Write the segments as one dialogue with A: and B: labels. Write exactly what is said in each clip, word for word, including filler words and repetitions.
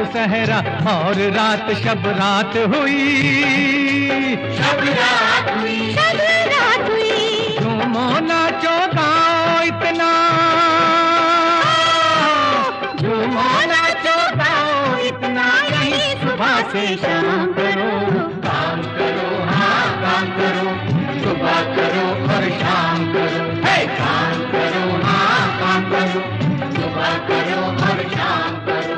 A: सहरा और रात शब रात हुई,
B: शब रात हुई,
C: शब रात हुई।
A: झूमो नाचो गाओ इतना, झूमो नाचो गाओ इतना, यही सुबह से शाम करो।
B: काम करो, हाँ काम करो, सुबह करो और शाम करो। हे काम करो, हाँ काम करो, सुबह करो और शाम करो।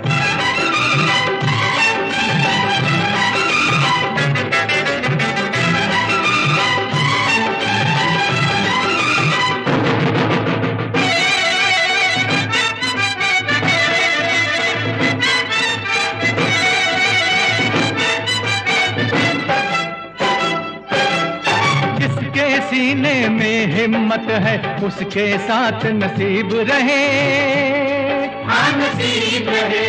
A: सीने में हिम्मत है उसके साथ नसीब रहे,
B: हाँ नसीब रहे।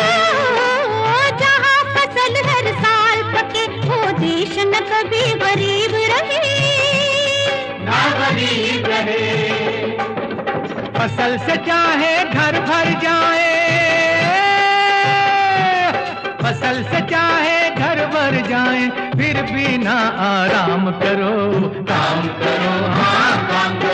C: जहाँ फसल हर साल पके वो देश न कभी गरीब रहे,
B: ना गरीब रहे।
A: फसल से चाहे घर भर जाए, फसल से चाहे घर भर जाए, फिर भी ना आराम करो।
B: काम करो, हाँ काम करो।